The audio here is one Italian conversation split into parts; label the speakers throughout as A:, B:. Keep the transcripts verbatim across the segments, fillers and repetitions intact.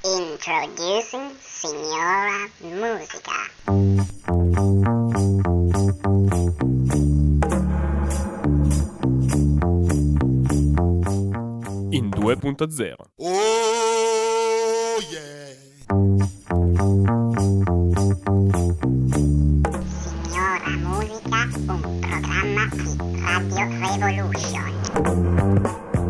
A: Introducing Signora Musica.
B: In due punto zero.
C: Oh yeah.
A: Signora Musica, un programma di Radio Revolution.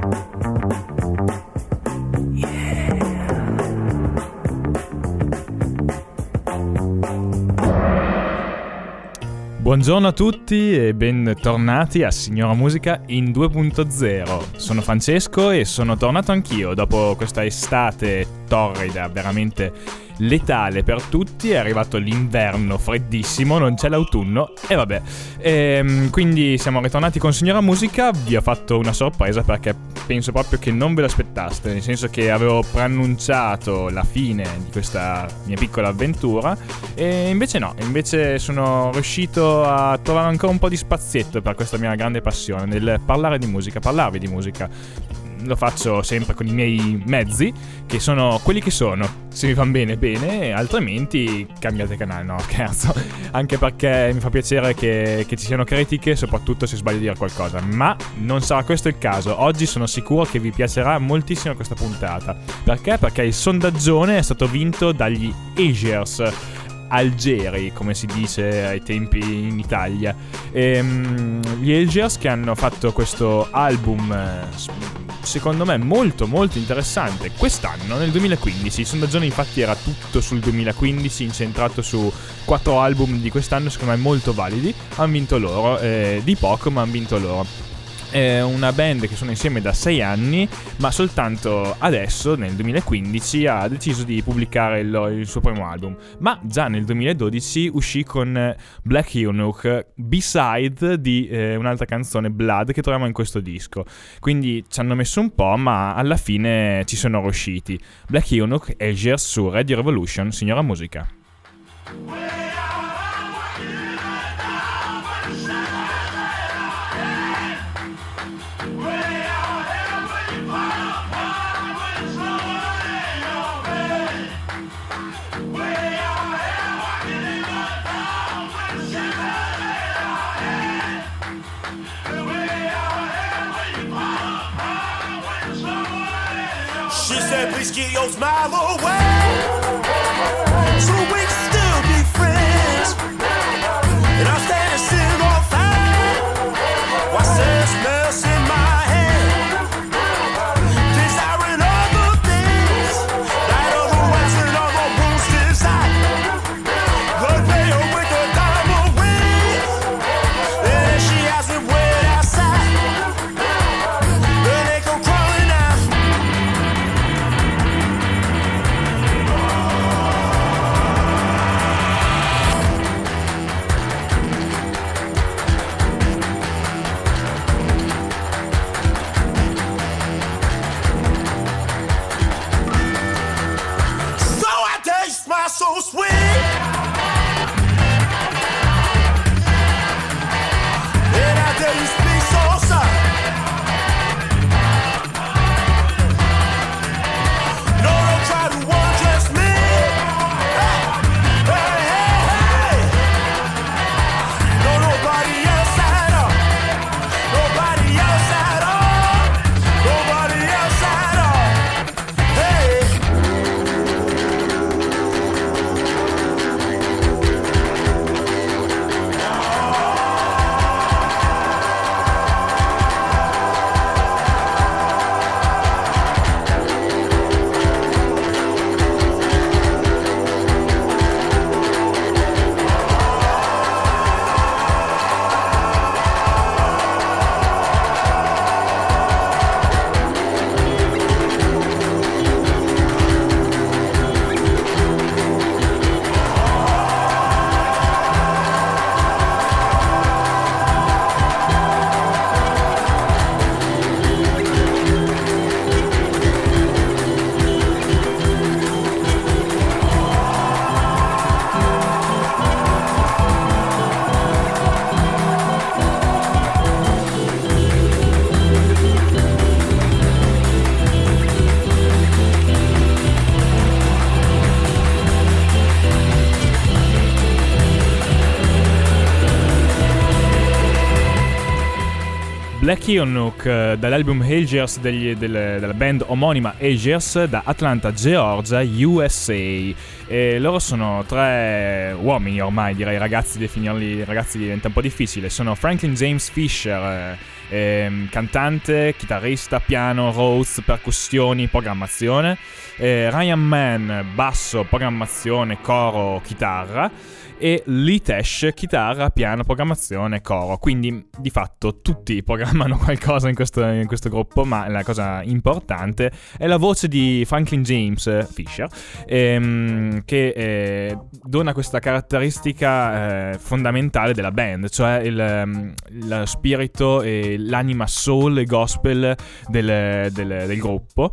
D: Buongiorno a tutti e bentornati a Signora Musica in due punto zero. Sono Francesco e sono tornato anch'io dopo questa estate torrida, veramente letale per tutti. È arrivato l'inverno freddissimo, non c'è l'autunno e vabbè. E, quindi siamo ritornati con Signora Musica. Vi ho fatto una sorpresa perché penso proprio che non ve lo aspettaste, nel senso che avevo preannunciato la fine di questa mia piccola avventura e invece no, invece sono riuscito a trovare ancora un po' di spazietto per questa mia grande passione nel parlare di musica, parlarvi di musica. Lo faccio sempre con i miei mezzi, che sono quelli che sono. Se mi van bene, bene, altrimenti cambiate canale, no scherzo. Anche perché mi fa piacere che, che ci siano critiche, soprattutto se sbaglio a dire qualcosa. Ma non sarà questo il caso. Oggi sono sicuro che vi piacerà moltissimo questa puntata. Perché? Perché il sondaggione è stato vinto dagli Algiers. Algeri, come si dice ai tempi in Italia. E, gli Algiers che hanno fatto questo album, secondo me molto molto interessante, quest'anno, nel duemilaquindici. Il sondaggione infatti era tutto sul duemilaquindici, incentrato su quattro album di quest'anno, secondo me molto validi. Hanno vinto loro, eh, di poco ma hanno vinto loro. È una band che sono insieme da sei anni, ma soltanto adesso, nel duemilaquindici, ha deciso di pubblicare il, il suo primo album. Ma già nel duemiladodici uscì con Black Eunuch, B-side di eh, un'altra canzone, Blood, che troviamo in questo disco. Quindi ci hanno messo un po', ma alla fine ci sono riusciti. Black Eunuch, Algiers su Radio Revolution, Signora Musica.
C: She said, please keep your smile away, so we can still be friends. And I'm standing still on fire, watch the smells in my head, desiring other things, like other wax and other boots inside. Blood veil with the diamond ring, and she has it wet outside. Then they go crawling out.
D: Black Eunuch eh, dall'album Algiers degli, del, della band omonima Algiers da Atlanta, Georgia, U S A. E loro sono tre uomini ormai, direi ragazzi, definirli ragazzi diventa un po' difficile. Sono Franklin James Fisher, eh, eh, cantante, chitarrista, piano, Rhodes, percussioni, programmazione, eh, Ryan Mann, basso, programmazione, coro, chitarra, e Lee Tesh, chitarra, piano, programmazione, coro. Quindi di fatto tutti programmano qualcosa in questo, in questo gruppo, ma la cosa importante è la voce di Franklin James Fisher, ehm, che eh, dona questa caratteristica eh, fondamentale della band, cioè il, lo spirito e l'anima soul e gospel del, del, del gruppo,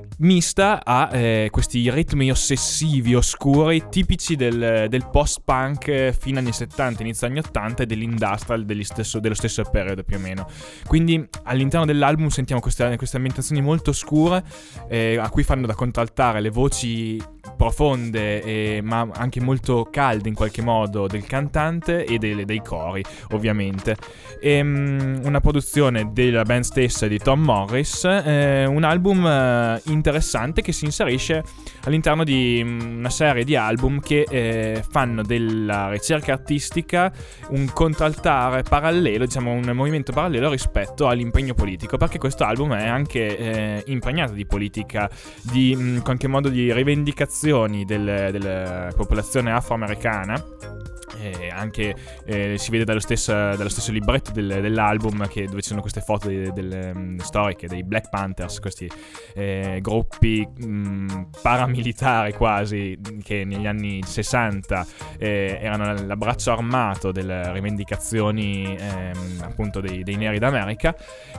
D: mista a eh, questi ritmi ossessivi, oscuri, tipici del, del post-punk fino agli anni settanta, inizio anni ottanta, e dell'industrial degli stesso, dello stesso periodo più o meno. Quindi all'interno dell'album sentiamo queste, queste ambientazioni molto scure, eh, a cui fanno da contraltare le voci profonde eh, ma anche molto calde in qualche modo del cantante e dei, dei cori, ovviamente. E, um, una produzione della band stessa di Tom Morris, eh, un album eh, interessante che si inserisce all'interno di una serie di album che eh, fanno della ricerca artistica un contraltare parallelo, diciamo un movimento parallelo rispetto all'impegno politico, perché questo album è anche eh, impregnato di politica, di in qualche modo di rivendicazioni del, della popolazione afroamericana. Eh, anche eh, si vede dallo stesso, dallo stesso libretto del, dell'album, che, dove ci sono queste foto di, del, um, storiche dei Black Panthers, questi eh, gruppi um, paramilitari quasi, che negli anni sessanta eh, erano l'abbraccio armato delle rivendicazioni eh, appunto dei, dei neri d'America,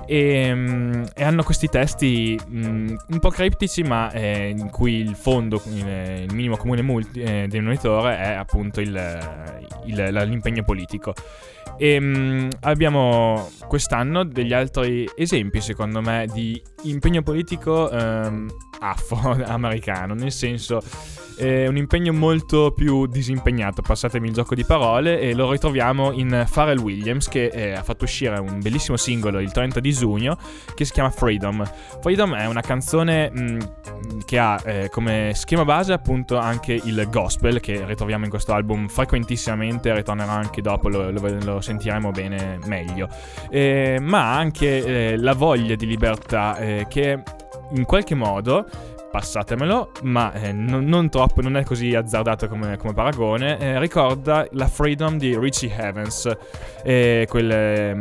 D: e, um, e hanno questi testi um, un po' criptici, ma eh, in cui il fondo, il, il minimo comune multi, eh, denominatore è appunto il Il, l'impegno politico. E um, abbiamo quest'anno degli altri esempi, secondo me, di impegno politico um, afro-americano, nel senso è un impegno molto più disimpegnato, passatemi il gioco di parole, e lo ritroviamo in Pharrell Williams, che eh, ha fatto uscire un bellissimo singolo il trenta di giugno che si chiama Freedom. Freedom è una canzone mh, che ha eh, come schema base appunto anche il gospel, che ritroviamo in questo album frequentissimamente, ritornerà anche dopo, lo, lo, lo sentiremo bene meglio, eh, ma anche eh, la voglia di libertà eh, che in qualche modo, passatemelo, ma eh, non, non troppo, non è così azzardato come, come paragone, eh, ricorda la Freedom di Richie Havens, eh, quel eh,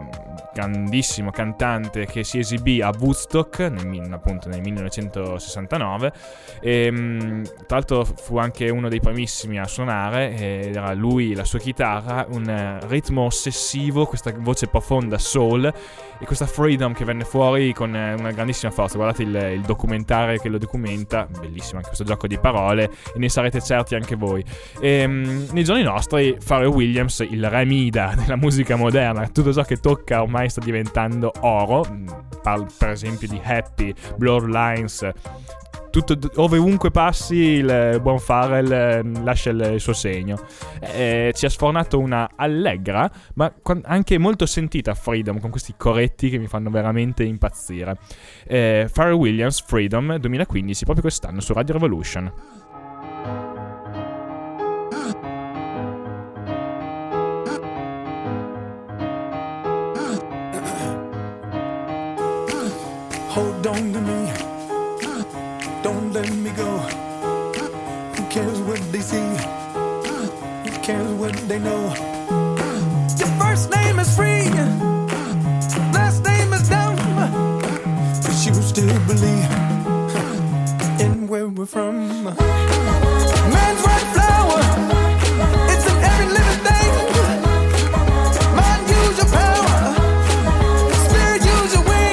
D: grandissimo cantante che si esibì a Woodstock nel, appunto nel millenovecentosessantanove, e mh, tra l'altro fu anche uno dei primissimi a suonare, ed era lui, la sua chitarra, un uh, ritmo ossessivo, questa voce profonda soul, e questa Freedom che venne fuori con uh, una grandissima forza. Guardate il, il documentario che lo documenta, bellissimo anche questo gioco di parole, e ne sarete certi anche voi. E, mh, nei giorni nostri Pharrell Williams, il re Mida della musica moderna, tutto ciò che tocca ormai sta diventando oro, parlo per esempio di Happy, Blurred Lines, tutto, ovunque passi il buon Pharrell eh, lascia il, il suo segno. Eh, ci ha sfornato una allegra ma anche molto sentita Freedom, con questi coretti che mi fanno veramente impazzire. eh, Pharrell Williams, Freedom, duemilaquindici, proprio quest'anno su Radio Revolution.
C: Hold on to me, don't let me go. Who cares what they see? Who cares what they know? Your first name is free, last name is dumb, but you still believe in where we're from. Man's right flower, it's in every living thing. Mind, use your power, spirit, use your wings.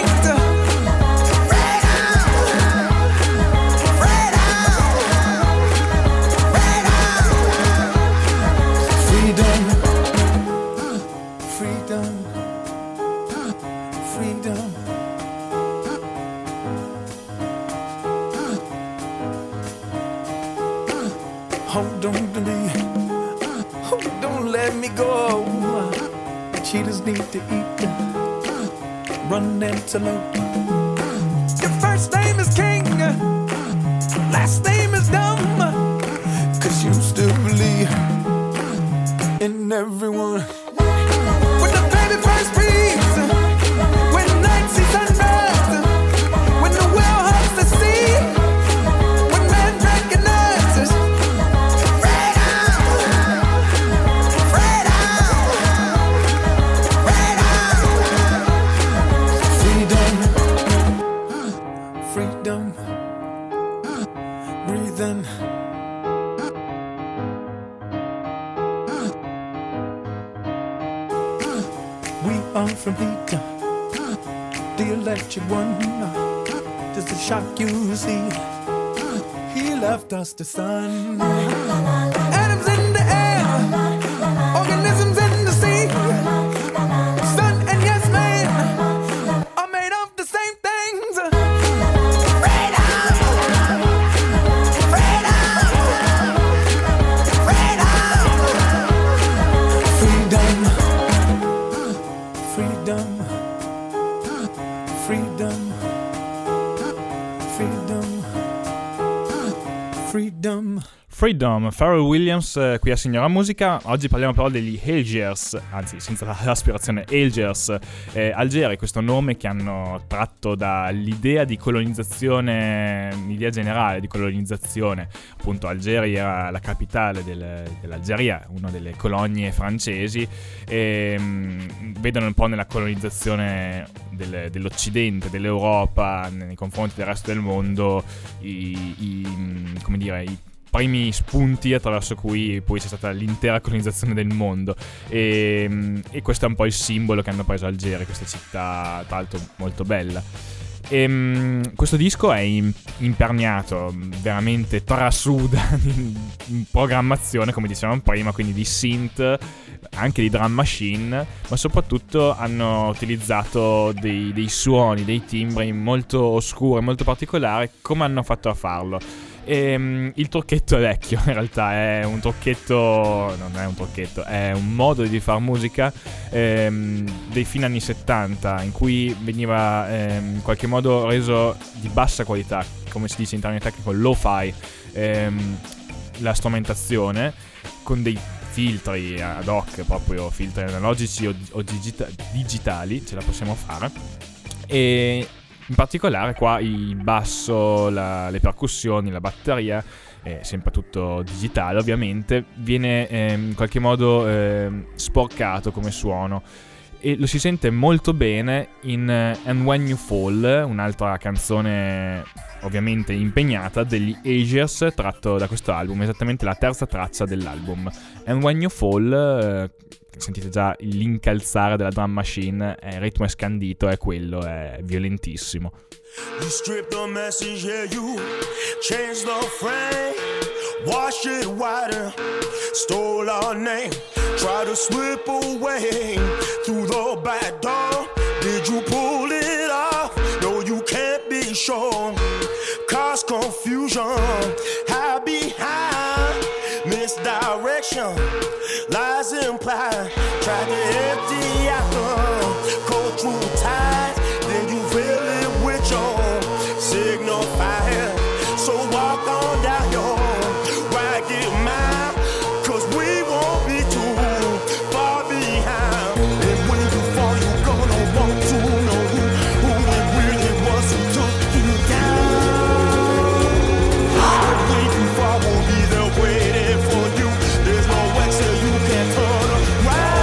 C: Hold on to me, oh, don't let me go. The cheetahs need to eat, run antelope. Your first name is King, last name is Dumb, 'cause you still believe in everyone. When the baby first beats, when night sees sunrise, when the whale hugs the sea, when man recognizes freedom, freedom, freedom, freedom, breathing. We are from heat, the electric one. Does it shock you, see? He left us the sun. Atoms in the air, organisms in the sea. Sun and yes man are made of the same things. Freedom, freedom, freedom, freedom, freedom, freedom, freedom, freedom.
D: Freedom, Pharrell Williams eh, qui a Signora Musica. Oggi parliamo però degli Algiers, anzi senza l'aspirazione, Algiers, eh, Algeri, questo nome che hanno tratto dall'idea di colonizzazione, l'idea generale di colonizzazione. Appunto Algeri era la capitale del, dell'Algeria, una delle colonie francesi, e mh, vedono un po' nella colonizzazione del, dell'Occidente, dell'Europa nei confronti del resto del mondo i, i come dire, i primi spunti attraverso cui poi c'è stata l'intera colonizzazione del mondo, e, e questo è un po' il simbolo che hanno preso Algeri, questa città tra l'altro molto bella. E, um, questo disco è in, imperniato, veramente trasuda in, in programmazione, come dicevamo prima, quindi di synth, anche di drum machine, ma soprattutto hanno utilizzato dei, dei suoni, dei timbri molto oscuri, molto particolari. Come hanno fatto a farlo? E, um, il trucchetto è vecchio, in realtà è un trucchetto, non è un trucchetto, è un modo di far musica ehm, dei fine anni settanta, in cui veniva ehm, in qualche modo reso di bassa qualità, come si dice in termini tecnico, lo-fi, ehm, la strumentazione con dei filtri ad hoc, proprio filtri analogici o, o digita- digitali, ce la possiamo fare. E in particolare qua il basso, la, le percussioni, la batteria, eh, sempre tutto digitale ovviamente, viene eh, in qualche modo eh, sporcato come suono, e lo si sente molto bene in uh, And When You Fall, un'altra canzone ovviamente impegnata degli Algiers, tratto da questo album, esattamente la terza traccia dell'album. And When You Fall, uh, sentite già l'incalzare della drum machine, è il ritmo è scandito, è quello, è violentissimo.
C: You stripped the message, yeah, you changed the frame, washed it whiter, stole our name, tried to slip away through the back door. Did you pull it off? No, you can't be sure. Cause confusion, hide behind misdirection, lies implied. Try to empty out the cold true ties, then you fill it with your signal fire. So walk on down your ragged mile, cause we won't be too far behind. And when you fall, you're gonna want to know who, who it really was who took you down. And when you fall, we'll be there waiting for you. There's no exit, you can't turn around.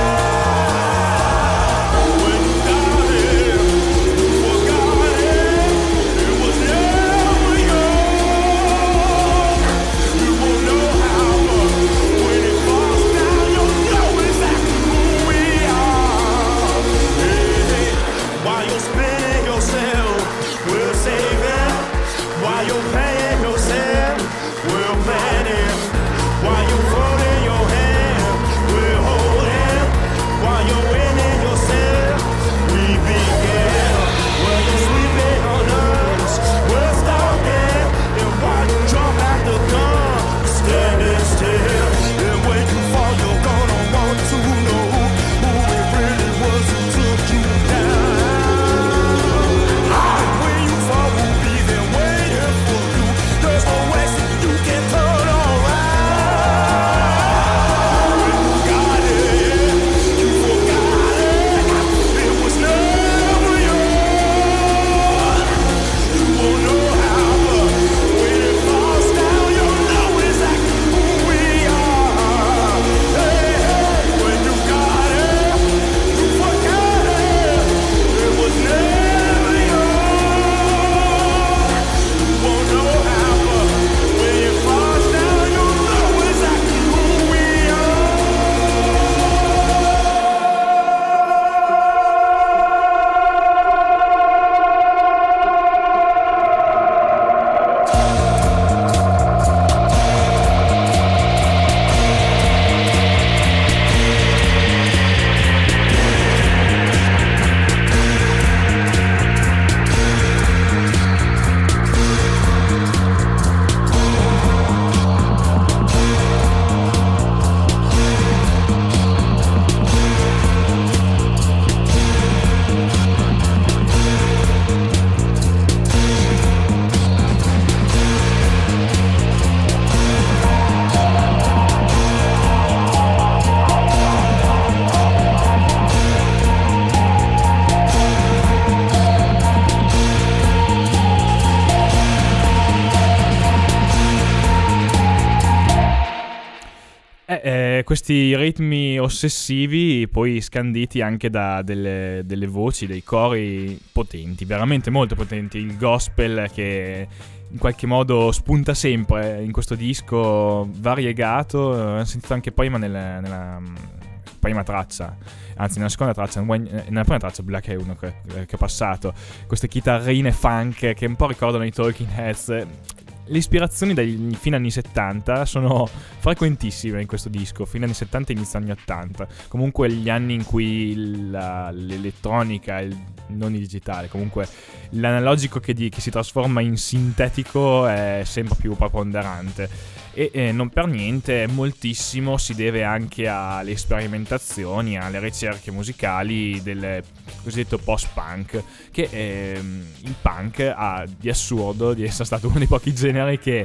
D: Beh, eh, questi ritmi ossessivi poi scanditi anche da delle, delle voci, dei cori potenti, veramente molto potenti. Il gospel che in qualche modo spunta sempre in questo disco variegato, l'ho sentito anche prima nella, nella prima traccia, anzi nella seconda traccia, nella prima traccia Black è uno che, che è passato, queste chitarrine funk che un po' ricordano i Talking Heads. Le ispirazioni dai fine anni settanta sono frequentissime in questo disco, fine anni settanta e inizio anni ottanta. Comunque gli anni in cui la, l'elettronica, il, non il digitale, comunque l'analogico che, di, che si trasforma in sintetico è sempre più preponderante. E eh, non per niente, moltissimo si deve anche alle sperimentazioni, alle ricerche musicali del cosiddetto post-punk, che ehm, il punk ha di assurdo di essere stato uno dei pochi generi che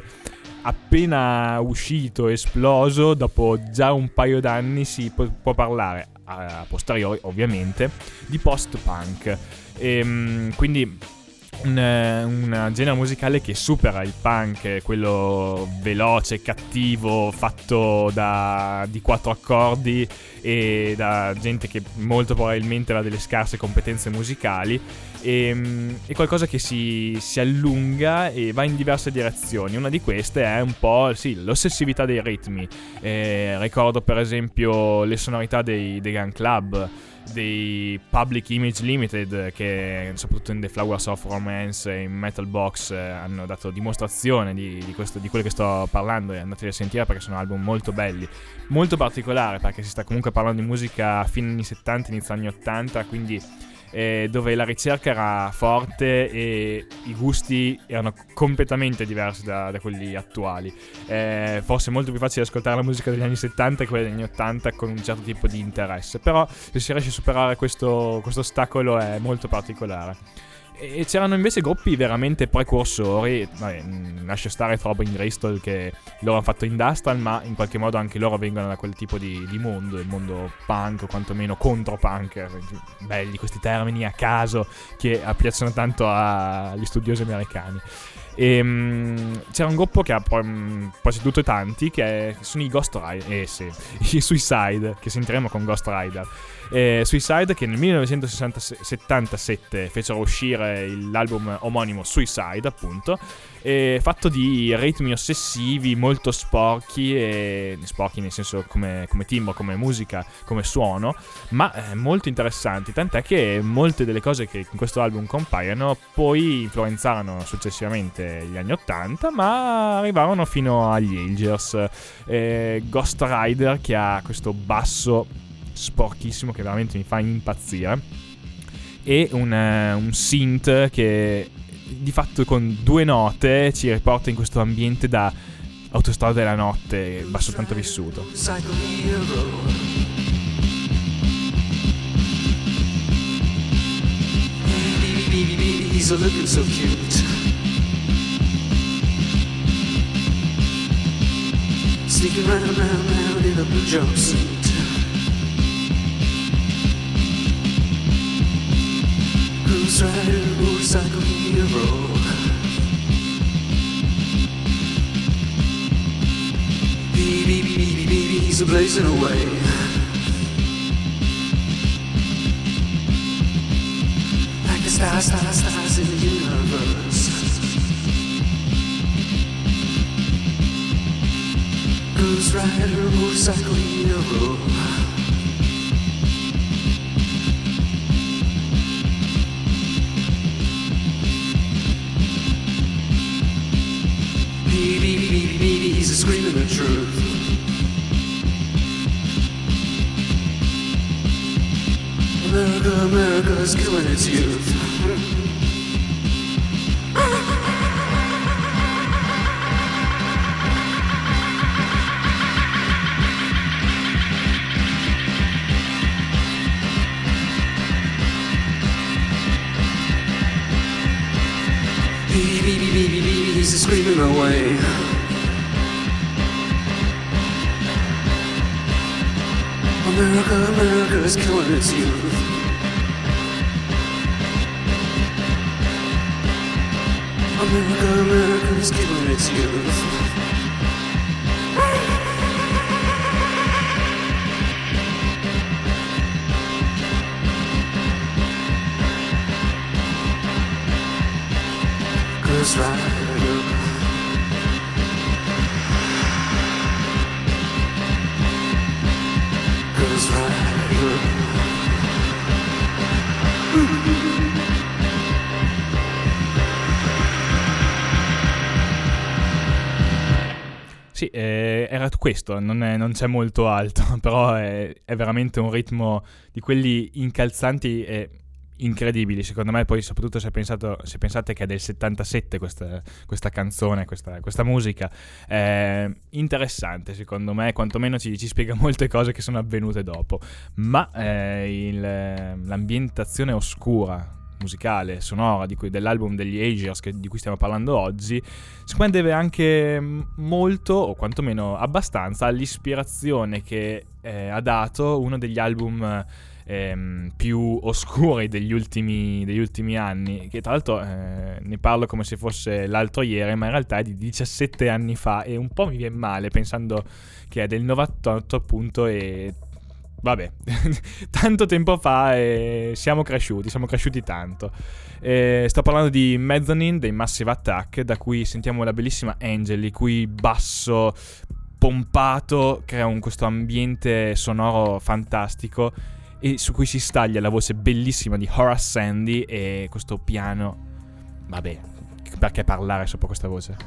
D: appena uscito, esploso, dopo già un paio d'anni si può, può parlare, a posteriori ovviamente, di post-punk. E, quindi Un, un genere musicale che supera il punk, quello veloce, cattivo, fatto da di quattro accordi e da gente che molto probabilmente ha delle scarse competenze musicali, e, è qualcosa che si, si allunga e va in diverse direzioni. Una di queste è un po' sì, l'ossessività dei ritmi. Eh, ricordo per esempio le sonorità dei, dei Gun Club, dei Public Image Limited, che soprattutto in The Flowers of Romance e in Metal Box eh, hanno dato dimostrazione di, di, questo, di quello che sto parlando, e andateli a sentire perché sono album molto belli, molto particolare, perché si sta comunque parlando di musica fine anni settanta, inizio anni ottanta, quindi eh, dove la ricerca era forte e i gusti erano completamente diversi da, da quelli attuali. Eh, forse è molto più facile ascoltare la musica degli anni settanta e quella degli anni ottanta con un certo tipo di interesse, però se si riesce a superare questo, questo ostacolo è molto particolare. E c'erano invece gruppi veramente precursori, vabbè, lascio stare Throbbing Gristle, che loro hanno fatto industrial, ma in qualche modo anche loro vengono da quel tipo di, di mondo, il mondo punk, o quantomeno contro punk, belli questi termini a caso che piacciono tanto agli studiosi americani. E, um, c'era un gruppo che ha poi preceduto tanti, che, è, che sono i Ghost Rider, eh sì, i Suicide, che sentiremo con Ghost Rider. Eh, Suicide, che nel millenovecentosettantasette fecero uscire l'album omonimo Suicide, appunto, eh, fatto di ritmi ossessivi molto sporchi, e sporchi nel senso come, come timbro, come musica, come suono, ma eh, molto interessanti, tant'è che molte delle cose che in questo album compaiono poi influenzarono successivamente gli anni ottanta, ma arrivarono fino agli Algiers. eh, Ghost Rider, che ha questo basso sporchissimo che veramente mi fa impazzire, e un, uh, un synth che di fatto con due note ci riporta in questo ambiente da Autostrada della notte, basso tanto vissuto.
E: He's a looking so cute. Sneaking round, round, round in a blue jumpsuit. Cruise rider, motorcycle hero. Baby, baby, baby, he's a blazing away. Like the stars, stars, stars in the universe. Cruise rider, motorcycle hero. Baby, baby, baby, he's a screaming the truth. America, America's killing its youth. Baby, baby, baby, baby, he's screaming away. America, America is killing its youth. America, America is killing its youth. Cause right girl. Cause right girl.
D: Sì, eh, era questo, non, è, non c'è molto alto, però è, è veramente un ritmo di quelli incalzanti e incredibili, secondo me. Poi soprattutto se, pensato, se pensate che è del settantasette questa, questa canzone, questa, questa musica, è interessante secondo me, quantomeno ci, ci spiega molte cose che sono avvenute dopo. Ma eh, il, l'ambientazione oscura musicale, sonora di cui, dell'album degli Aegers che, di cui stiamo parlando oggi, secondo me deve anche molto, o quantomeno abbastanza, all'ispirazione che eh, ha dato uno degli album ehm, più oscuri degli ultimi, degli ultimi anni, che tra l'altro eh, ne parlo come se fosse l'altro ieri, ma in realtà è di diciassette anni fa, e un po' mi viene male pensando che è del novantotto appunto, e vabbè, tanto tempo fa e siamo cresciuti, siamo cresciuti tanto. E sto parlando di Mezzanine dei Massive Attack, da cui sentiamo la bellissima Angel, il cui basso pompato crea un, questo ambiente sonoro fantastico, e su cui si staglia la voce bellissima di Horace Sandy e questo piano. Vabbè, perché parlare sopra questa voce?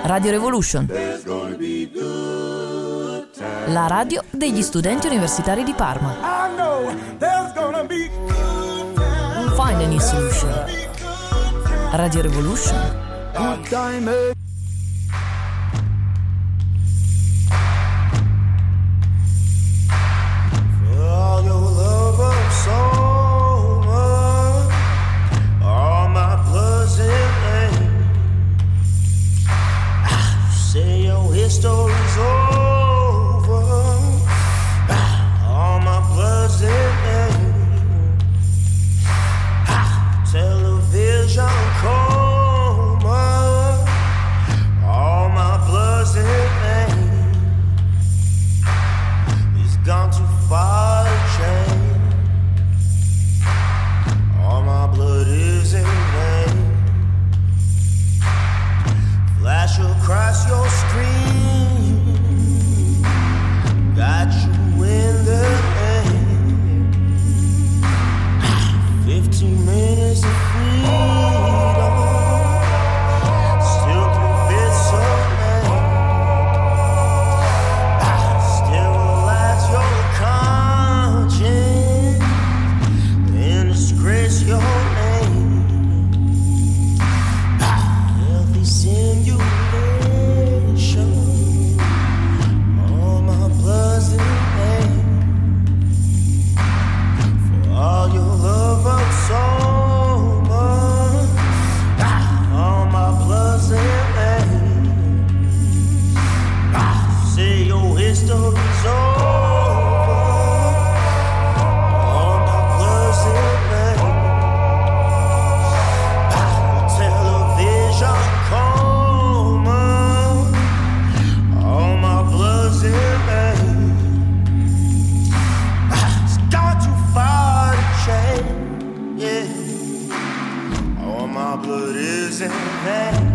F: Radio Revolution. La radio degli studenti universitari di Parma. Find a new solution. Radio Revolution.
C: Story's over. All my blood's in air. Television coma. All my blood's in air. He's gone too far to change. All my blood is in air. Flash across your screen. Got you in the air. Fifteen minutes of freedom. Still convinced your name. Still lies your conscience. And disgrace your name. Healthy simulation. All my blood's in pain. For all your love of soma. All my blood's in pain. Say your history's over. All my blood's in pain. Television coma. All my blood's in pain. It's gone too far to change. Yeah. All my blood is in pain.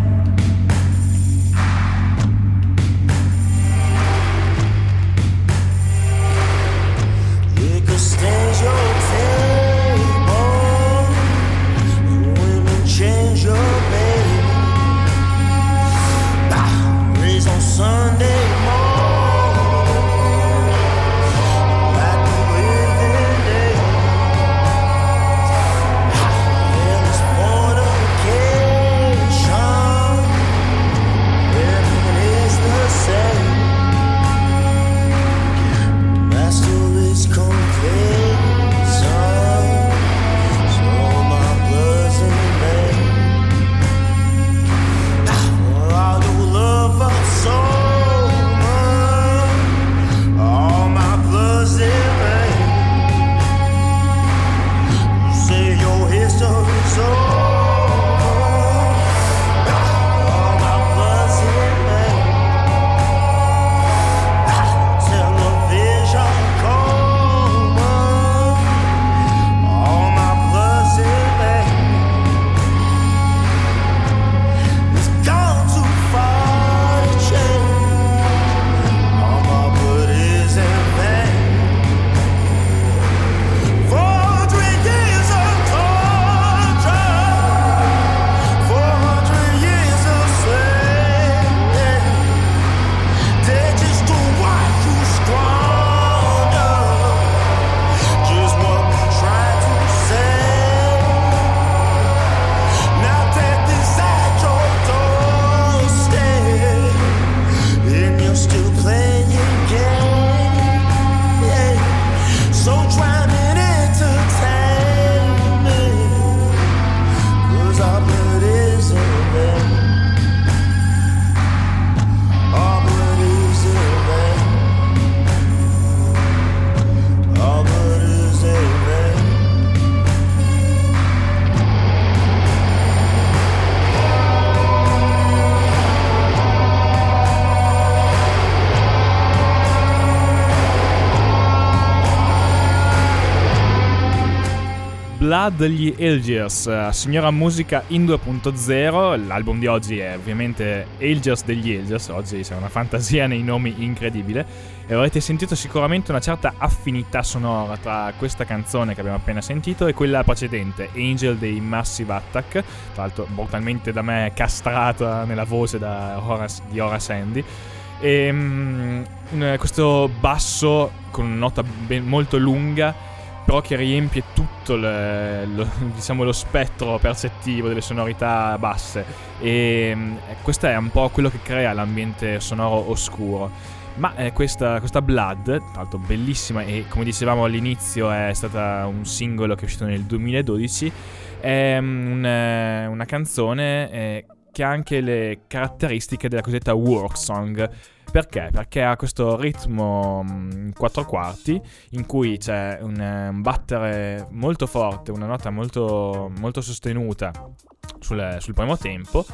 D: Blood, gli Algiers, signora musica in due punto zero. L'album di oggi è ovviamente Algiers degli Algiers, oggi c'è una fantasia nei nomi incredibile, e avrete sentito sicuramente una certa affinità sonora tra questa canzone che abbiamo appena sentito e quella precedente, Angel dei Massive Attack, tra l'altro brutalmente da me castrata nella voce da Horace, di Horace Andy. E um, questo basso con una nota ben, molto lunga, però che riempie tutto le, lo, diciamo lo spettro percettivo delle sonorità basse, e um, questo è un po' quello che crea l'ambiente sonoro oscuro. Ma eh, questa, questa Blood, tra l'altro bellissima, e come dicevamo all'inizio è stata un singolo che è uscito nel duemiladodici, è um, un, una canzone eh, che ha anche le caratteristiche della cosiddetta work song. Perché? Perché ha questo ritmo in quattro quarti in cui c'è un, un battere molto forte, una nota molto, molto sostenuta sul, sul primo tempo,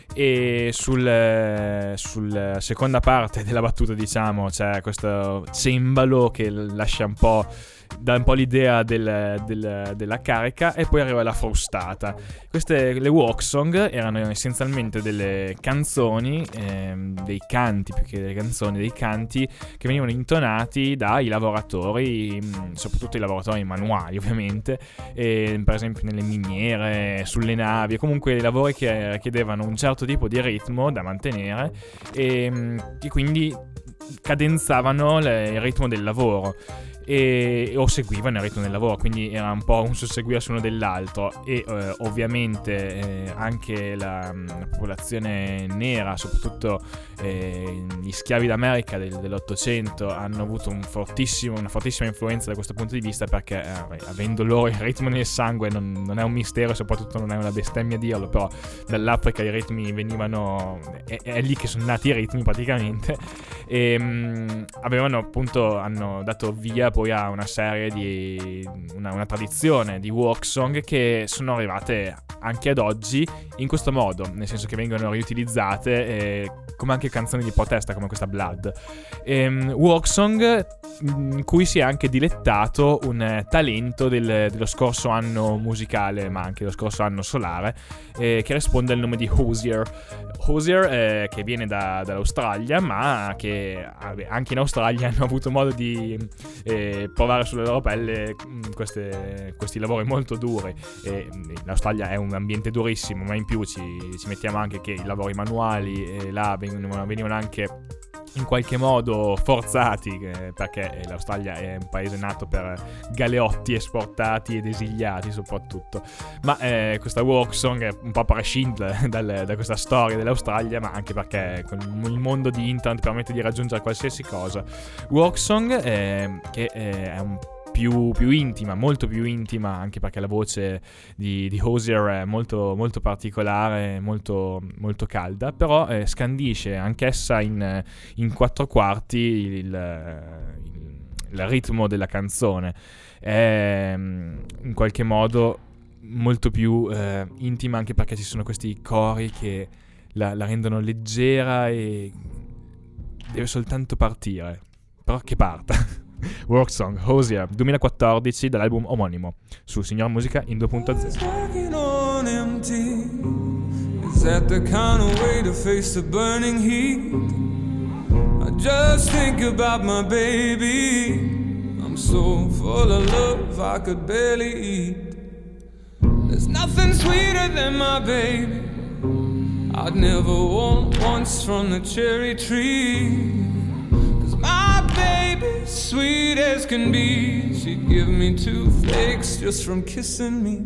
D: e sul, sul seconda parte della battuta, diciamo, c'è questo cembalo che lascia un po', dà un po' l'idea del, del, della carica, e poi arriva la frustata. Queste, le walk song, erano essenzialmente delle canzoni, ehm, dei canti più che delle canzoni, dei canti che venivano intonati dai lavoratori, soprattutto i lavoratori manuali ovviamente, e, per esempio nelle miniere, sulle navi, comunque lavori che chiedevano un certo tipo di ritmo da mantenere, e, e quindi cadenzavano le, il ritmo del lavoro, e, o seguivano il ritmo del lavoro, quindi era un po' un susseguirsi uno dell'altro. E eh, ovviamente eh, anche la, la popolazione nera, soprattutto eh, gli schiavi d'America del, dell'Ottocento, hanno avuto un fortissimo, una fortissima influenza da questo punto di vista, perché eh, avendo loro il ritmo nel sangue, non, non è un mistero, soprattutto non è una bestemmia dirlo, però dall'Africa i ritmi venivano, è, è lì che sono nati i ritmi praticamente, e mh, avevano appunto, hanno dato via poi a una serie di una, una tradizione di walk song che sono arrivate anche ad oggi in questo modo, nel senso che vengono riutilizzate eh, come anche canzoni di protesta come questa Blood. E, um, walk song in cui si è anche dilettato un eh, talento del, dello scorso anno musicale, ma anche dello scorso anno solare, eh, che risponde al nome di Hozier. Hozier eh, che viene da, dall'Australia, ma che anche in Australia hanno avuto modo di eh, provare sulla loro pelle queste, questi lavori molto duri. E l'Australia è un ambiente durissimo, ma in più ci, ci mettiamo anche che i lavori manuali eh, là venivano, venivano anche in qualche modo forzati, eh, perché l'Australia è un paese nato per galeotti esportati ed esiliati soprattutto. Ma eh, questa walk song è un po' a prescindere dal, da questa storia dell'Australia, ma anche perché con il mondo di internet permette di raggiungere qualsiasi cosa. Walk song eh, che eh, è un Più, più intima, molto più intima, anche perché la voce di, di Hozier è molto, molto particolare, molto, molto calda, però eh, scandisce anch'essa in, in quattro quarti il, il, il ritmo della canzone. È in qualche modo molto più eh, intima, anche perché ci sono questi cori che la, la rendono leggera e deve soltanto partire, però che parta. Work Song, Hozier, duemilaquattordici, dall'album omonimo, su Signora Musica in due punto zero.
E: Is that the kind of way to face the burning heat? I just think about my baby. I'm so full of love I could barely eat. There's nothing sweeter than my baby. I'd never want once from the cherry tree. My baby, sweet as can be, she'd give me two flakes just from kissing me.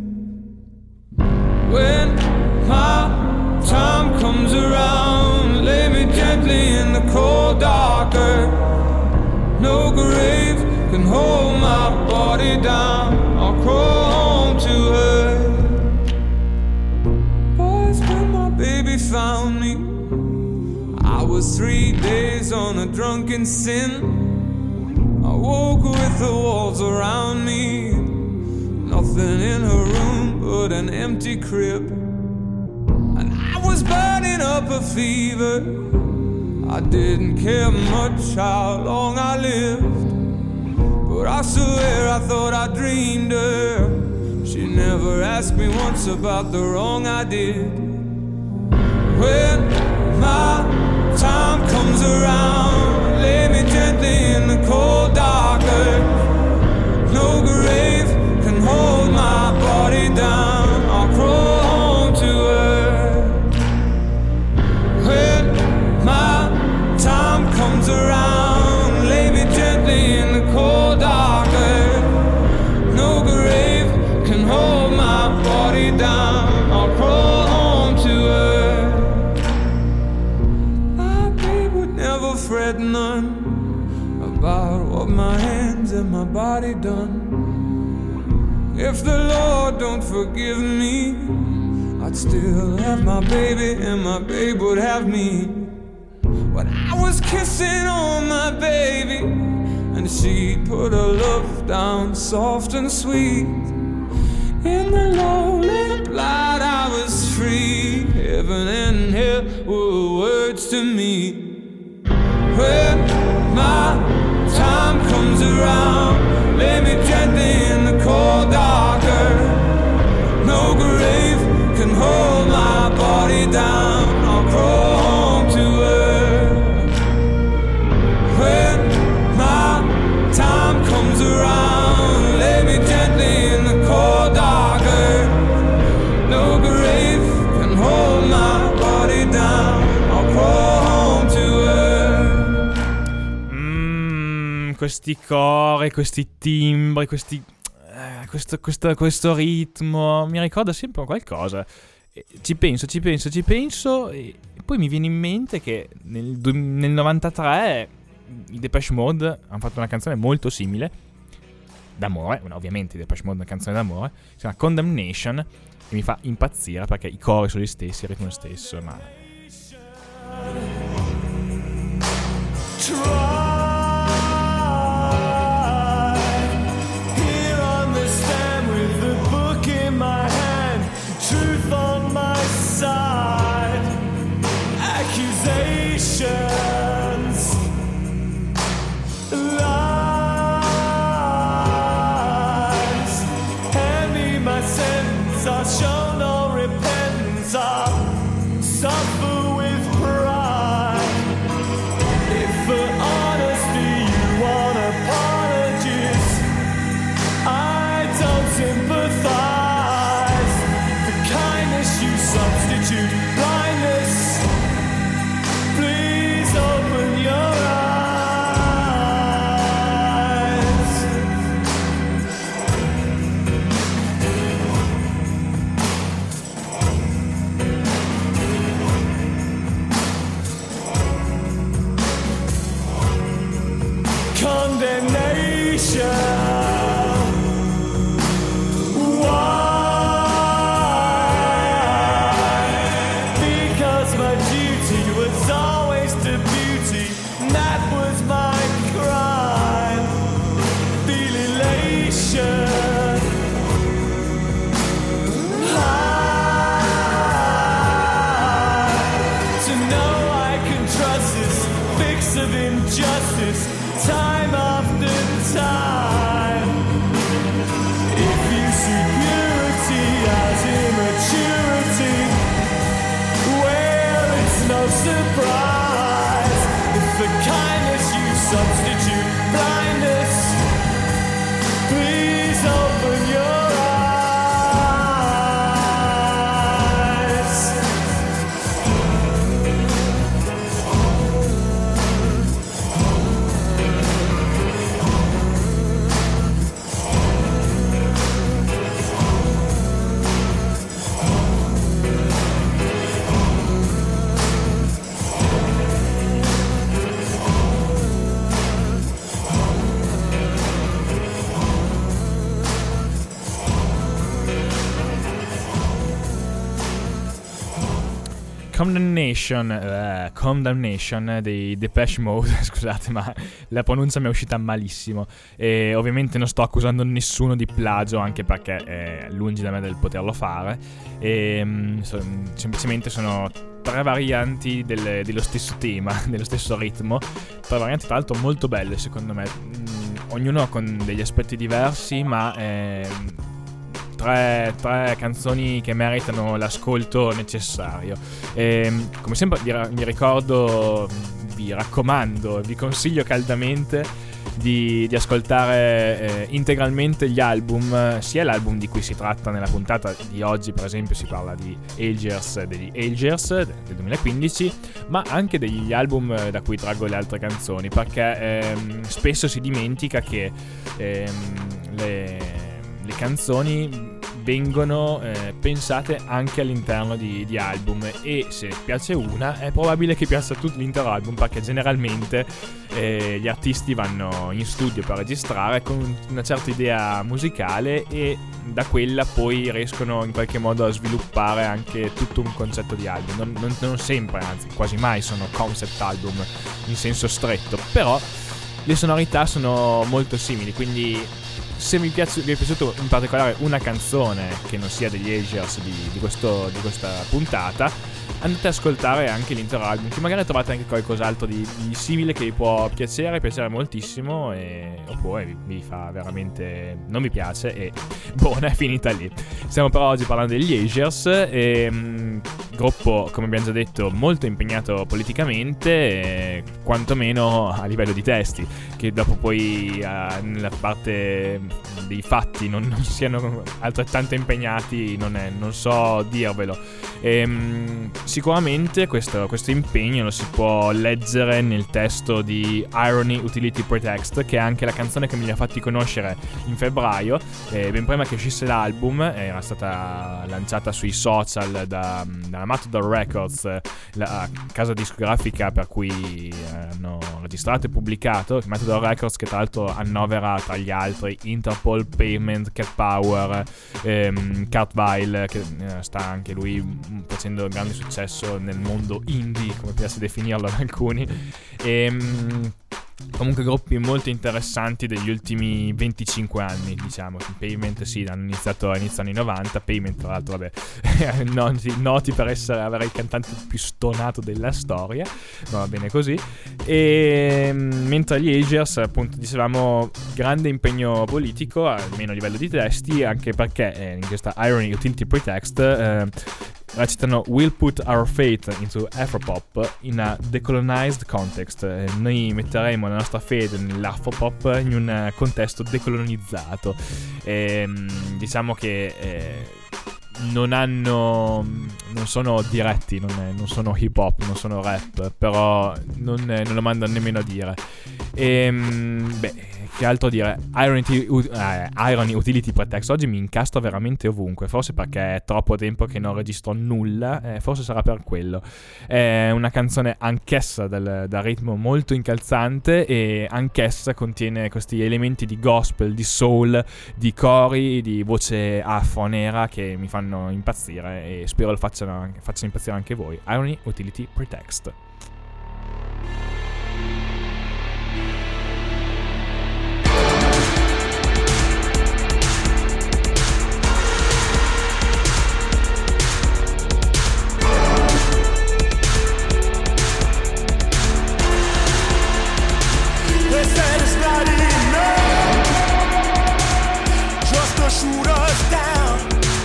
E: When my time comes around, lay me gently in the cold dark earth. No grave can hold my body down, I'll crawl home to her. Boys, when my baby found me, I was three days on a drunken sin. I woke with the walls around me, nothing in her room but an empty crib. And I was burning up a fever, I didn't care much how long I lived. But I swear I thought I dreamed her, she She never asked me once about the wrong I did. When my time comes around, lay me gently in the cold dark earth. No grave can hold my body down. I'll crawl home to earth. When my time comes around, lay me gently in the cold dark earth. No grave can hold my body down. I'll crawl home to earth. My babe would never fret none about what my hands and my body done. If the Lord don't forgive me, I'd still have my baby and my babe would have me. When I was kissing on my baby and she put her love down soft and sweet, in the lonely light I was free. Heaven and hell were words to me. When my time comes around, lay me gently in the cold dark earth. No grave can hold my body down. I'll crawl home to earth. When my time comes around, lay me gently in the cold dark earth. No grave can hold my body down. I'll crawl home to earth.
D: Mm, questi cori, questi timbri, questi eh, questo, questo, questo ritmo mi ricorda sempre qualcosa. E ci penso, ci penso, ci penso e poi mi viene in mente che nel, nel novantatré i Depeche Mode hanno fatto una canzone molto simile d'amore, ovviamente i Depeche Mode è una canzone d'amore, si chiama Condemnation, e mi fa impazzire perché i cori sono gli stessi, il ritmo è lo stesso, ma
C: Here on the stand with the book in my hand, truth on my side, accusations, lies, hand me my sentence, I'll show no repentance, I'll suffer with pride. If for honesty you want apologies, I don't sympathize. For kindness you substitute blindness. Please open your eyes. Condemnation. Why? Because my duty was always to beauty, and that was my crime. Feel elation. High. To know I can trust this fix of injustice. Time after time. If you see purity as immaturity, well, it's no surprise. If for kindness you substitute blindness, please open your eyes.
D: Condemnation, eh, Condemnation dei Depeche Mode, scusate ma la pronuncia mi è uscita malissimo e ovviamente non sto accusando nessuno di plagio, anche perché è lungi da me del poterlo fare, e mh, so, semplicemente sono tre varianti del, dello stesso tema, dello stesso ritmo, tre varianti tra l'altro molto belle secondo me, mh, ognuno con degli aspetti diversi ma eh, tre, tre canzoni che meritano l'ascolto necessario. E, come sempre vi, vi ricordo, vi raccomando, vi consiglio caldamente Di, di ascoltare eh, integralmente gli album, sia l'album di cui si tratta nella puntata di oggi, per esempio si parla di Algiers, degli Algiers del duemilaquindici, ma anche degli album da cui traggo le altre canzoni, perché ehm, spesso si dimentica che ehm, le, le canzoni vengono eh, pensate anche all'interno di, di album, e se piace una è probabile che piaccia tutto l'intero album, perché generalmente eh, gli artisti vanno in studio per registrare con una certa idea musicale e da quella poi riescono in qualche modo a sviluppare anche tutto un concetto di album. Non, non, non sempre, anzi quasi mai sono concept album in senso stretto, però le sonorità sono molto simili, quindi se vi, piace, vi è piaciuto in particolare una canzone che non sia degli Algiers di, di, questo, di questa puntata, andate ad ascoltare anche l'intero album, che magari trovate anche qualcos'altro di, di simile che vi può piacere, piacere moltissimo, e, oppure vi, vi fa veramente non vi piace e buona, è finita lì. Stiamo però oggi parlando degli Algiers, e, mh, gruppo, come abbiamo già detto, molto impegnato politicamente, e, quantomeno a livello di testi, che dopo poi uh, nella parte dei fatti non, non siano altrettanto impegnati, non, è, non so dirvelo. E, mh, sicuramente questo, questo impegno lo si può leggere nel testo di Irony Utility Pretext, che è anche la canzone che me li ha fatti conoscere in febbraio, eh, ben prima che uscisse l'album. Era stata lanciata sui social da, da Matador Records, la casa discografica per cui hanno registrato e pubblicato. Matador Records, che tra l'altro annovera tra gli altri Interpol, Pavement, Cat Power, ehm, Cartvile, che eh, sta anche lui facendo grande successo nel mondo indie, come piace definirlo ad alcuni. E mh, comunque gruppi molto interessanti degli ultimi venticinque anni, diciamo. Pavement sì, hanno iniziato a inizio anni novanta. Pavement, tra l'altro, vabbè, noti, noti per essere avere il cantante più stonato della storia, ma va bene così. E mentre gli Algiers, appunto, dicevamo, grande impegno politico, almeno a livello di testi, anche perché eh, in questa Irony Utility Pretext eh, recitano "We'll put our faith into Afropop in a decolonized context". Eh, noi metteremo la nostra fede nell'Afropop in un contesto decolonizzato. E, diciamo che eh, non hanno non sono diretti, non, è, non sono hip hop, non sono rap, però non, non lo mandano nemmeno a dire. E beh, che altro dire? Irony, uh, Irony Utility Pretext. Oggi mi incastro veramente ovunque, forse perché è troppo tempo che non registro nulla, eh, forse sarà per quello. È una canzone anch'essa dal, dal ritmo molto incalzante, e anch'essa contiene questi elementi di gospel, di soul, di cori, di voce afro-nera che mi fanno impazzire, e spero lo facciano, facciano impazzire anche voi. Irony Utility Pretext.
C: Shoot us down.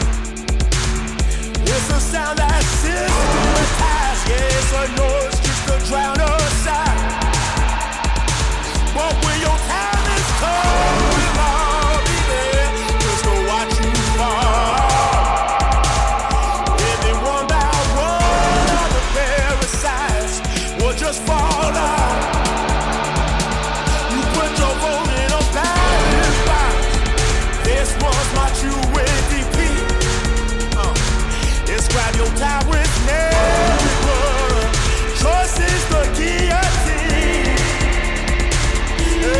C: It's a sound that sits through the ties. Yeah, it's a noise just to drown us out. But when your time is come, we'll all be there just to watch you fall. And then one by one, all the parasites will just fall out. You put your vote in a ballot box. This one's my true N D P. Uh, inscribe your time with never. Choice is the guillotine.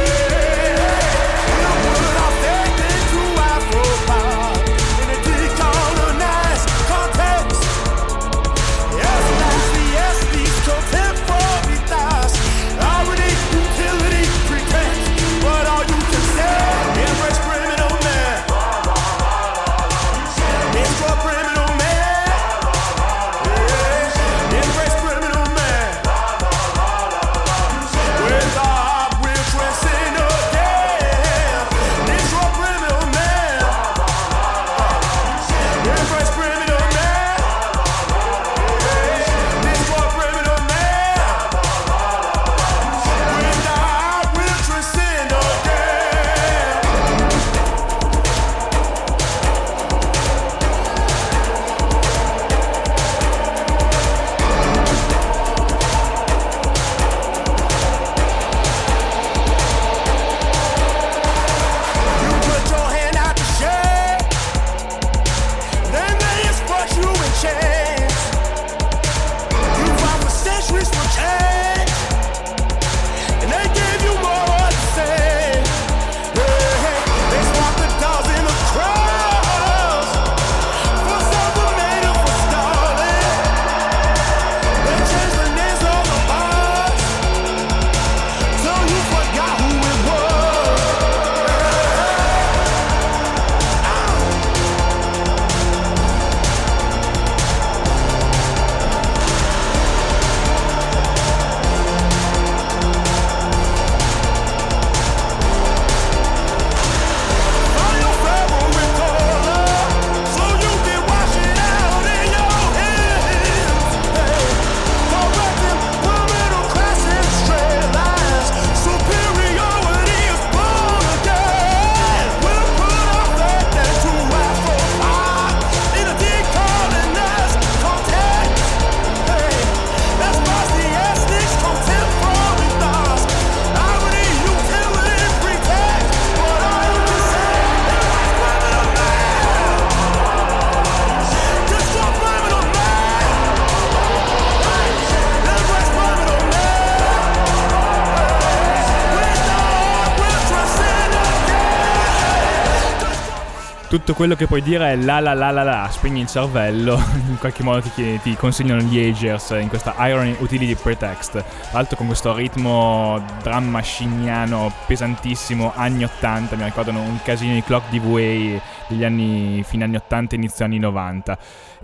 D: tutto quello che puoi dire è la la la la la, spegni il cervello. In qualche modo ti, ti consigliano gli Agers in questa Irony Utility Pretext, tra l'altro con questo ritmo drum machiniano pesantissimo, anni ottanta, mi ricordano un casino di Clock D V A degli anni, fine anni ottanta, inizio anni novanta.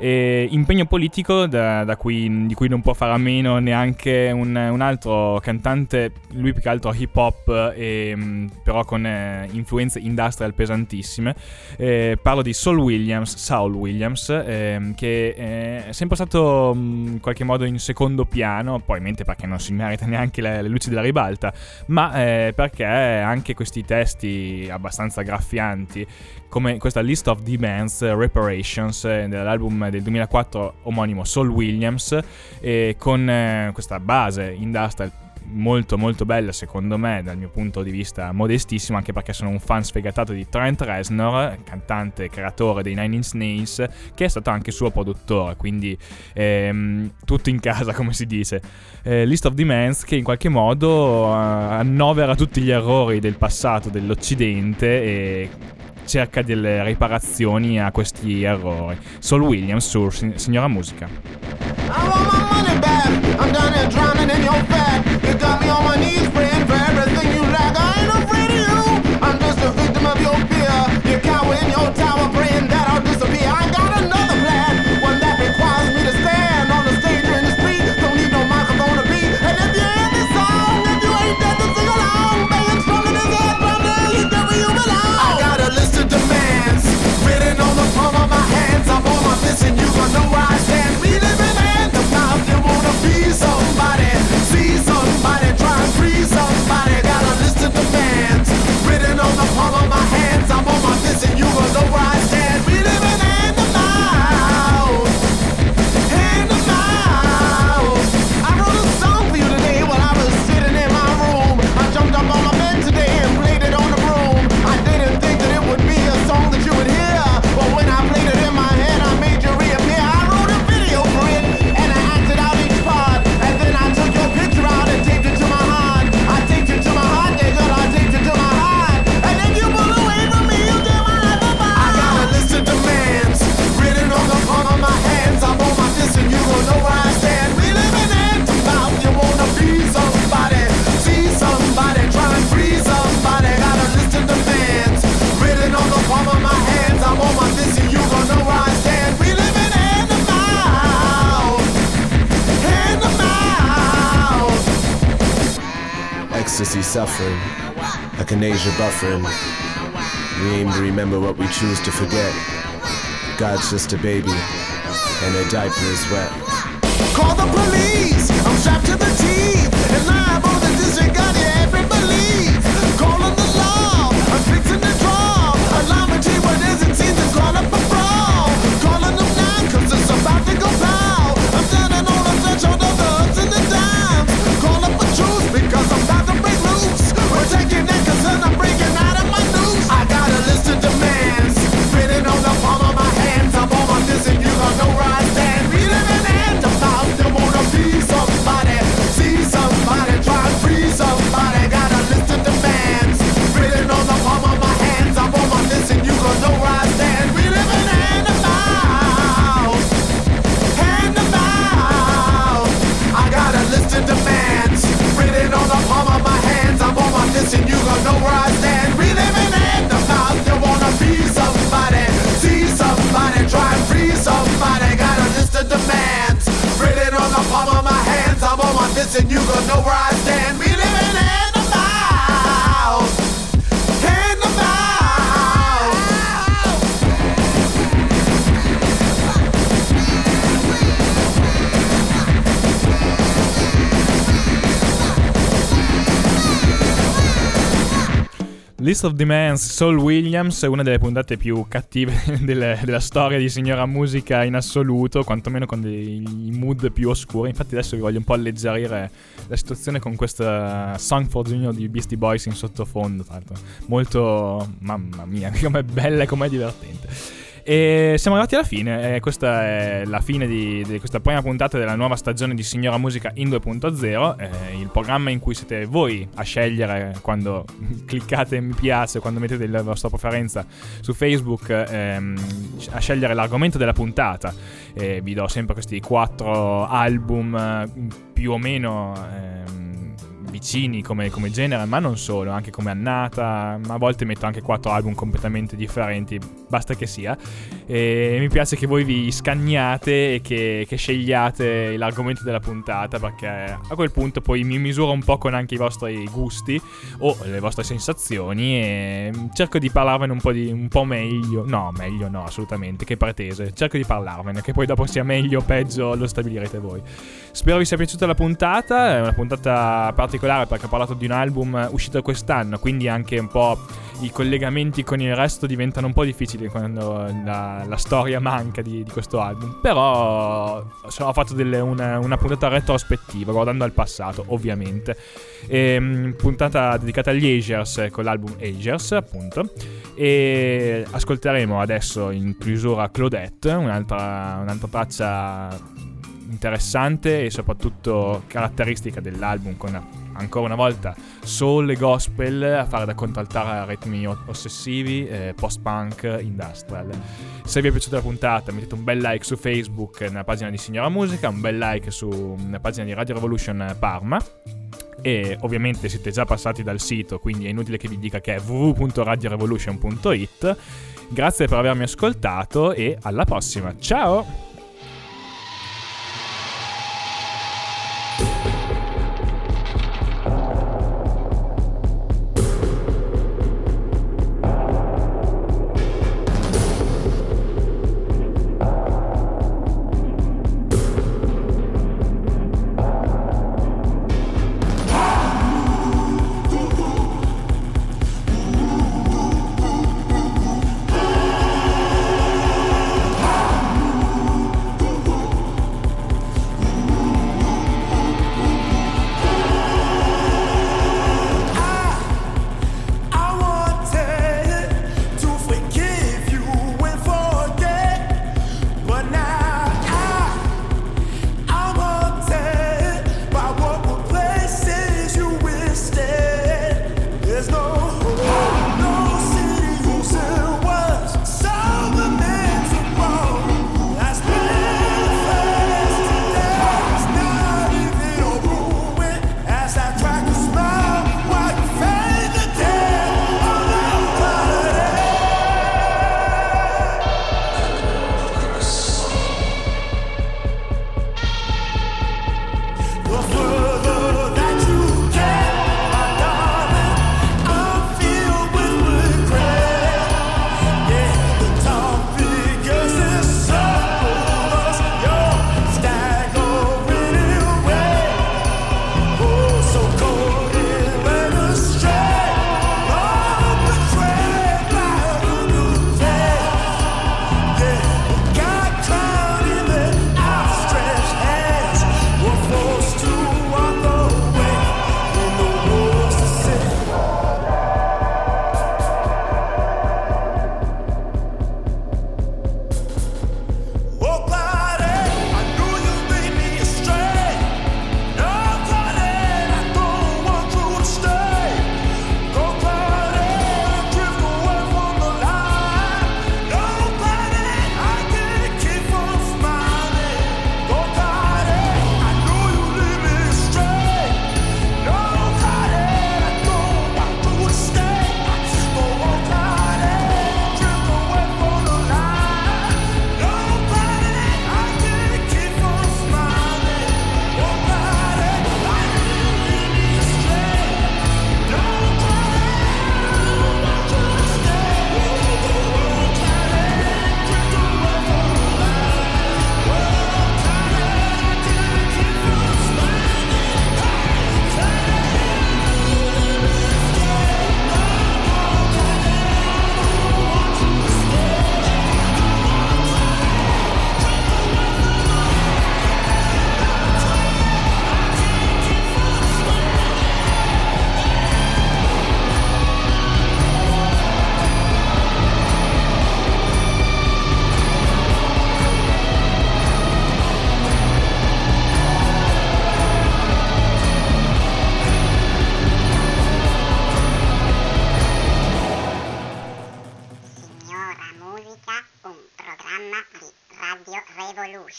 D: E impegno politico da, da cui, di cui non può fare a meno neanche un, un altro cantante, lui più che altro hip hop, e, però con eh, influenze industrial pesantissime. Eh, parlo di Saul Williams, Saul Williams, eh, che è sempre stato in qualche modo in secondo piano, probabilmente perché non si merita neanche le, le luci della ribalta, ma eh, perché anche questi testi abbastanza graffianti, come questa List of Demands, Reparations, eh, dell'album del duemilaquattro omonimo Saul Williams, e con eh, questa base industrial molto molto bella, secondo me, dal mio punto di vista modestissimo, anche perché sono un fan sfegatato di Trent Reznor, cantante e creatore dei Nine Inch Nails, che è stato anche suo produttore, quindi ehm, tutto in casa, come si dice. eh, List of Demands, che in qualche modo uh, annovera tutti gli errori del passato dell'Occidente e cerca delle riparazioni a questi errori. Saul Williams su Signora Musica.
G: I want my money back. I'm down here drowning in your fat. You got me on my knees praying for everything you lack. I ain't afraid of you. I'm just a victim of your fear. You cower in your tower praying that I'll disappear. I got another plan, one that requires me to stand on the stage or in the street. Don't need no microphone to beat. And if you hear this song, if you ain't dead, then sing along. Banging stronger than that, brother, you get where you belong. I got a list of demands written on the palm of my hands. I'm on my fist and you gon' know where I stand. We live in hand of mouth. You wanna be somebody, see somebody, try and free somebody. Got a list of demands written on the palm of my hands. I'm on my fist and you gon' know where I stand. We live in hand of mouth, hand of mouth. I wrote a song for you today while I was sitting in my room. I jumped up on my bed today and played it on the broom. I didn't think that it would be a song that you would hear, but when I played it in my head, I made you reappear. I wrote a video for it and I acted out each part, and then I took your picture out and taped it to my heart. I taped it to my heart, yeah, girl, I taped it to my heart. And if you pull away from me, you get my life apart. I got a list of demands written on the palm of my hands. I'm on my fist and you gon' know where I stand. We live in hand to mouth. You wanna be somebody, see somebody, try and free somebody. Got a list of demands written on the palm of my hands. I'm on my fist and you gon' know where I stand. We live in hand to mouth, hand to mouth.
H: Ecstasy suffering, echinacea buffering. We aim to remember what we choose to forget. God's just a baby, and her diaper is wet.
G: Call the police, I'm strapped to the teeth, and liable to disregard you every belief. Calling the law, I'm fixing the draw. Alarm and G, what isn't seen to call up a brawl. Calling them now, cause it's about to go pow. I'm standing on the threshold of the hoods and the dimes. Call up a truce, because I'm about to break loose. We're taking that, cause then I'm breaking out of my noose. I got a list of demands written on the palm of my hands. I'm on my fist and you gon' know where I stand. We live in hand to mouth. You wanna be somebody, see somebody, try and free somebody. Got a list of demands written on the palm of my hands. I'm on my fist and you gon' know where I stand. We live in hand to mouth, hand to mouth. I got a list of demands written on the palm of my hands. I'm on my fist and you gon' know where I stand. We live in hand to mouth. You wanna be somebody, see somebody, try and free somebody. Got a list of demands written on the palm of my hands. I'm on my fist and you gon' know where I stand. We live in hand to mouth, hand to mouth.
D: List of Demands, Saul Williams, una delle puntate più cattive delle, della storia di Signora Musica in assoluto, quantomeno con dei mood più oscuri. Infatti adesso vi voglio un po' alleggerire la situazione con questa Song for Junior di Beastie Boys in sottofondo, tra l'altro molto, mamma mia, com'è bella e com'è divertente. E siamo arrivati alla fine, eh, questa è la fine di, di questa prima puntata della nuova stagione di Signora Musica in due punto zero, eh, il programma in cui siete voi a scegliere quando cliccate mi piace, quando mettete la vostra preferenza su Facebook, ehm, a scegliere l'argomento della puntata. Eh, vi do sempre questi quattro album eh, più o meno ehm, vicini come, come genere, ma non solo, anche come annata. A volte metto anche quattro album completamente differenti, basta che sia. E mi piace che voi vi scanniate e che, che scegliate l'argomento della puntata, perché a quel punto poi mi misuro un po' con anche i vostri gusti o le vostre sensazioni e cerco di parlarvene un po', di, un po' meglio. No, meglio no, assolutamente, che pretese. Cerco di parlarvene, che poi dopo sia meglio o peggio lo stabilirete voi. Spero vi sia piaciuta la puntata, è una puntata particolare perché ho parlato di un album uscito quest'anno, quindi anche un po' i collegamenti con il resto diventano un po' difficili quando la, la storia manca di, di questo album. Però ho fatto delle, una, una puntata retrospettiva guardando al passato, ovviamente. E, puntata dedicata agli Agers con l'album Agers, appunto. E ascolteremo adesso in chiusura Claudette, un'altra, un'altra traccia interessante e soprattutto caratteristica dell'album, con ancora una volta soul e gospel a fare da contraltare a ritmi ossessivi, eh, post-punk, industrial. Se vi è piaciuta la puntata mettete un bel like su Facebook nella pagina di Signora Musica, un bel like sulla pagina di Radio Revolution Parma, e ovviamente siete già passati dal sito, quindi è inutile che vi dica che è w w w punto radio revolution punto i t. Grazie per avermi ascoltato e alla prossima, ciao!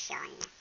A: Revolution.